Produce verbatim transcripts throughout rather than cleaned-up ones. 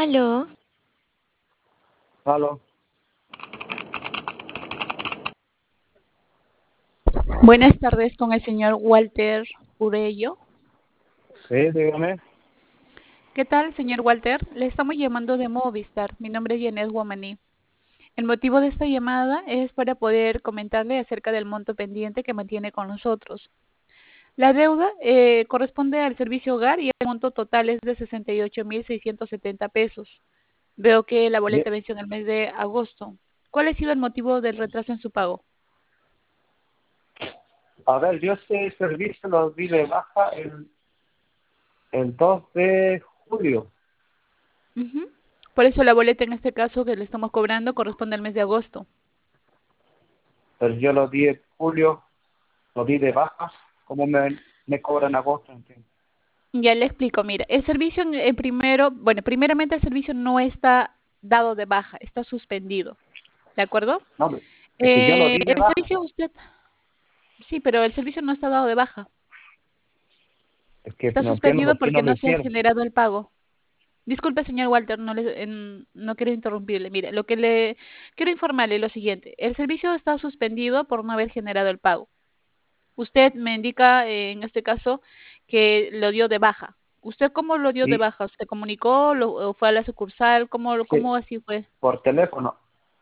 Aló, Aló, Buenas tardes con el señor Walter Urello. sí, dígame. ¿Qué tal, señor Walter? Le estamos llamando de Movistar. Mi nombre es Yanet Guamaní. El motivo de esta llamada es para poder comentarle acerca del monto pendiente que mantiene con nosotros. La deuda eh, corresponde al servicio hogar y el monto total es de sesenta y ocho mil seiscientos setenta pesos. Veo que la Ye- boleta venció en el mes de agosto. ¿Cuál ha sido el motivo del retraso en su pago? A ver, yo este servicio lo di de baja el, el dos de julio, Ujú. Por eso la boleta en este caso que le estamos cobrando corresponde al mes de agosto. pero yo lo di en julio, lo di de baja, ¿cómo me, me cobran agosto? ¿Entiendes? Ya le explico, mira, el servicio en, en primero, bueno, primeramente el servicio no está dado de baja, está suspendido, ¿de acuerdo? No, es que yo lo Eh, di de el baja, servicio usted, sí, pero el servicio no está dado de baja, es que está no entiendo suspendido por qué no porque lo no se ha hicieron. generado el pago. Disculpe, señor Walter, no le, en- no quiero interrumpirle. Mire, lo que le quiero informarle es lo siguiente, el servicio está suspendido por no haber generado el pago. Usted me indica, eh, en este caso, que lo dio de baja. ¿Usted cómo lo dio de Y baja? ¿Se comunicó? Lo, o ¿fue a la sucursal? ¿Cómo, sí, cómo así fue? por teléfono,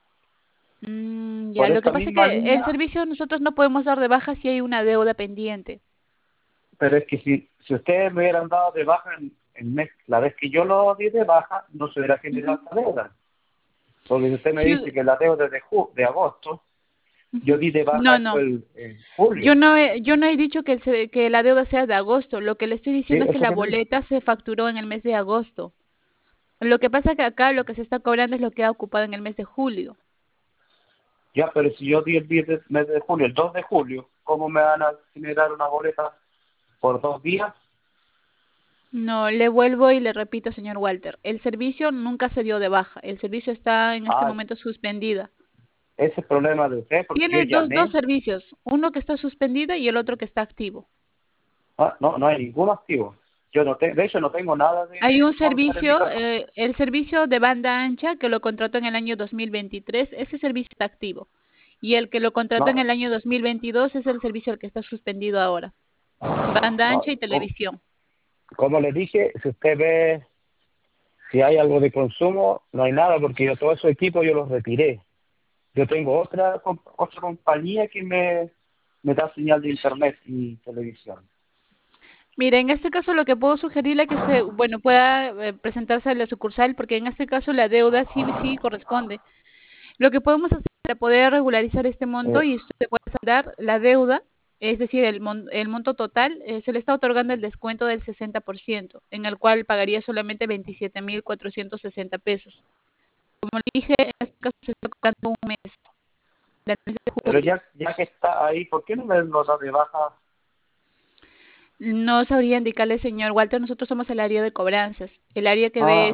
Mm, ya, por lo que esa pasa es misma que el línea, servicio nosotros no podemos dar de baja si hay una deuda pendiente. pero es que si, si ustedes me hubieran dado de baja en, en mes, la vez que yo lo di de baja, no se hubiera Ujú. generado esta deuda. Porque si usted me Sí, dice que la deuda es de, ju- de agosto, yo ujú. di de baja No, eso no. el, en Yo julio. no he, yo no he dicho que, el se- que la deuda sea de agosto. Lo que le estoy Sí, diciendo es que eso la que le digo. boleta se facturó en el mes de agosto. Lo que pasa es que acá lo que se está cobrando es lo que ha ocupado en el mes de julio. Ya, pero si yo di el diez de, mes de julio, el dos de julio, ¿cómo me van a generar una boleta por dos días? No, le vuelvo y le repito, señor Walter, el servicio nunca se dio de baja, el servicio está en este Ah, momento suspendida. ese es el problema de usted, porque yo Tiene dos, dos llamé, servicios, uno que está suspendido y el otro que está activo. ah, no, no hay ningún activo. Yo no tengo, de hecho no tengo nada de Hay un Movistar en mi servicio, casa. eh, el servicio de banda ancha que lo contrató en el año dos mil veintitrés, ese servicio está activo. Y el que lo contrató en No, el año dos mil veintidós es el servicio el que está suspendido ahora. Banda no, ancha y como, televisión. como le dije, si usted ve si hay algo de consumo, no hay nada, porque yo todos esos equipos yo los retiré. Yo tengo otra com- otra compañía que me, me da señal de internet y televisión. Mire, en este caso lo que puedo sugerirle es que se, bueno, pueda eh, presentarse a la sucursal, porque en este caso la deuda sí, sí corresponde. Lo que podemos hacer para poder regularizar este monto Eh, y usted puede saldar la deuda, es decir, el, mon- el monto total, eh, se le está otorgando el descuento del sesenta por ciento, en el cual pagaría solamente veintisiete mil cuatrocientos sesenta pesos. Como le dije, en este caso se está cobrando un mes, del mes de pero julio. ya ya que está ahí, ¿por qué no me lo da de baja? No sabría indicarle, señor Walter, nosotros somos el área de cobranzas, el área que Ah, ve